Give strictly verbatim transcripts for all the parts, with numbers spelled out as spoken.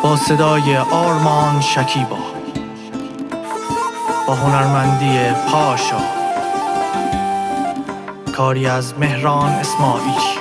با صدای آرمان شکیبا، با هنرمندی پاشا، کاری از مهران اسماعیلی.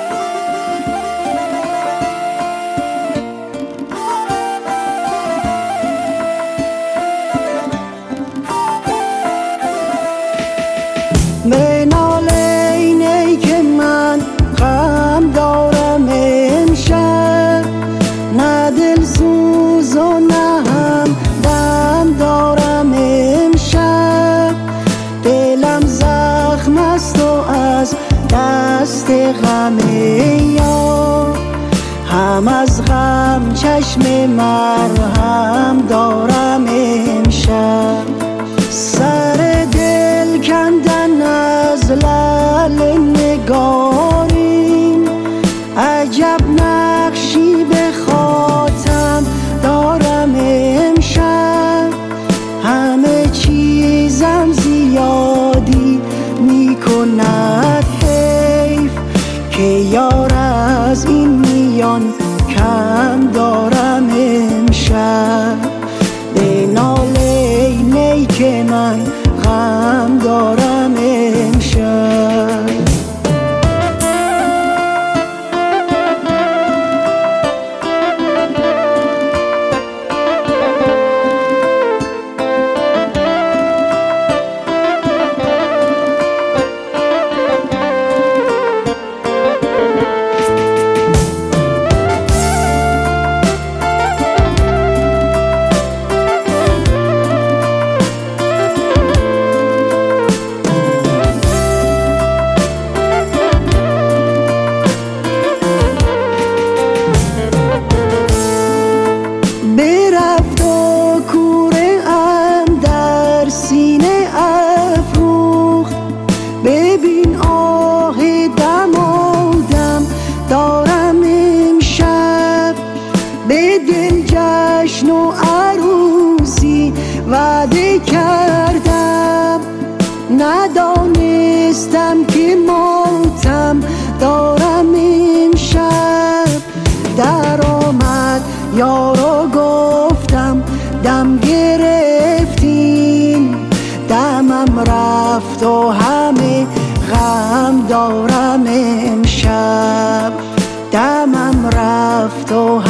به ناله اینه که من غم دارم امشب، نه دل سوز و نه هم دم دارم امشب. دلم زخم است و از دست غم یار، هم از غم چشم مرهم دارم امشب. سر دل کندن از لعل نگارین، عجب نقشی به خاتم دارم امشب. همه چیزم زیادی میکند حیف، که یار از این میان کم دارم امشب. به ناله نی که من غم دارم امشب. برفت و کوره ام در سینه افروخت، ببین آه دمادم دارم امشب. به دل جشن و عروسی وعده کردم، ندانستم که ماتم دارم امشب. در آمد یارو گفتم دم گرفتین، دمم رفت و همه غم دارم امشب. دمم رفت و